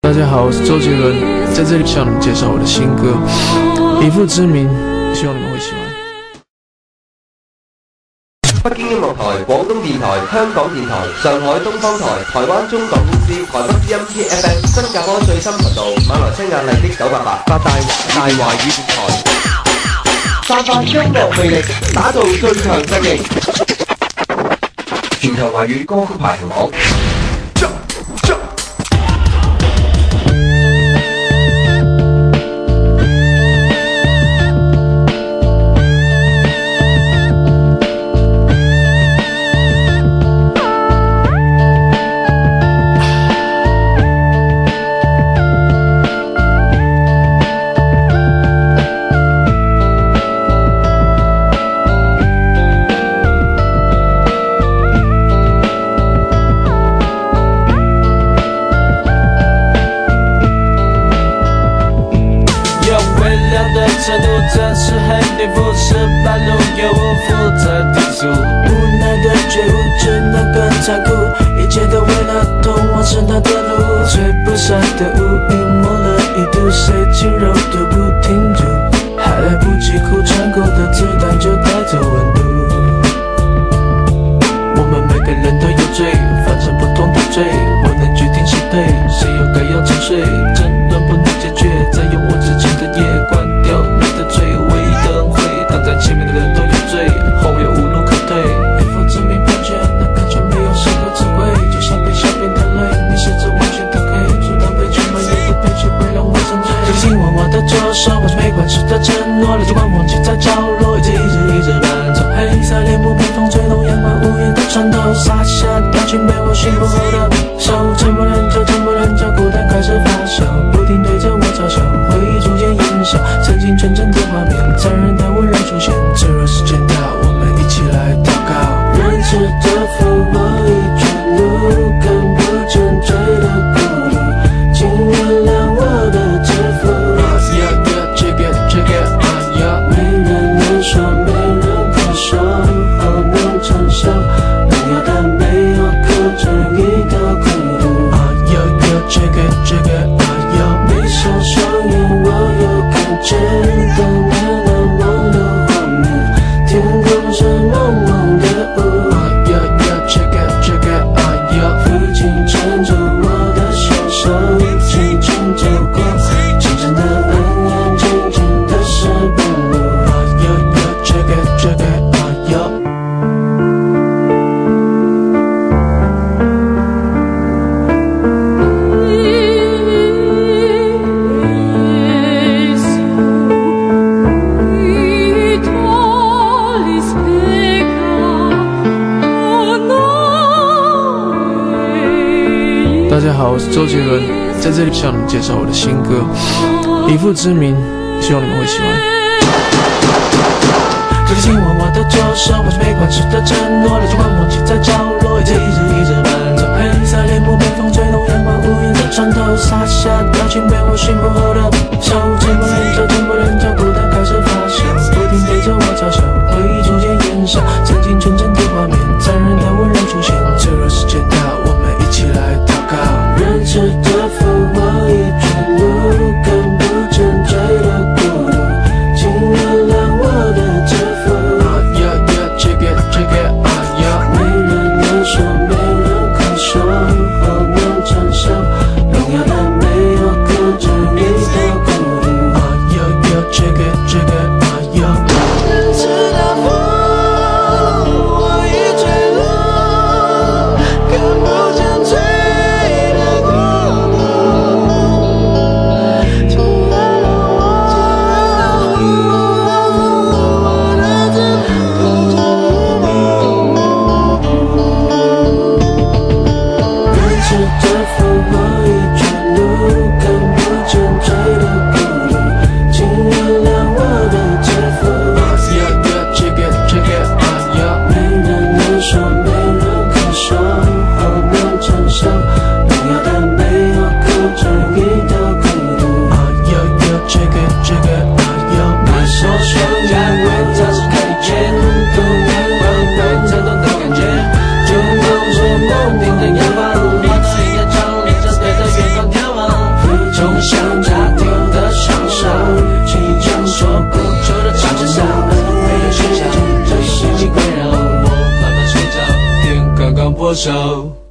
大家好，我是周杰伦，在这里向你们介绍我的新歌《以父之名》，希望你们会喜欢。 北京音樂台、廣東電台、香港電台、上海東方台、台灣中港公司、台北之音 TFM、新加坡最新頻道、馬來西亞麗的988、八大華語電台，散發音樂魅力，打造最強陣營，全球華語歌曲排行榜。 这是很颠覆18路业务负责提速，无奈的觉悟只能更残酷，一切都为了通往神坛的路，吹不散的雾隐没了一度，谁轻柔都不停住，还来不及哭，穿过的子弹就带走温度。我们每个人都有罪，犯着不同的罪，我能决定谁对，谁又该要沉睡，争论不能解决，在用我之前的夜关掉你的嘴，唯一的恩惠，挡在前面的人都有罪，后面无路可退，以父之名判决，那感觉没有谁可指挥，就像被下边的泪，你是这完全的黑，阻挡被全满也的悲剧会让我沉醉，这个心往往的左手，我是没关系的承诺，泪珠光忘记在角落，一直伴奏，黑色帘幕被风吹动，阳光无言的穿透，洒下大群被我驯服后的手，沉默人就沉默人就孤单开始发酵，不停对着我嘲笑，回忆逐渐烟消，曾经纯真的画面，残忍的温柔出现，脆弱时间到，我们一起来祷告，仁慈的父，我已全路看不见罪的孤独，请原谅我的自负，没人能说，没人可说，好难承受，荣耀但没有克制你的孤独，闭上双眼，我又看见多年难忘的画面，天空是蒙蒙的雾，父亲牵着我的小手，轻轻走过，真正的恩怨，静静的是半路， 大家好，我是周杰伦，在这里向你们介绍我的新歌《以父之名》，希望你们会喜欢。 这个心往我的左手，我是没关系的承诺，泪珠光忘记在角落，一直伴奏，黑色帘幕被风吹动，阳光无言的穿透，洒下表情被我驯服后的手，沉默人就孤单开始发酵，不停对着我嘲笑，回忆逐渐烟消，曾经纯真的画面，残忍的温柔出现，脆弱时间到，我们一起来祷告，仁慈的父，我已全路看不见罪的孤独，请原谅我的自负，没人能说，没人可说，好难承受，荣耀但没有克制你的孤独。 伤破手。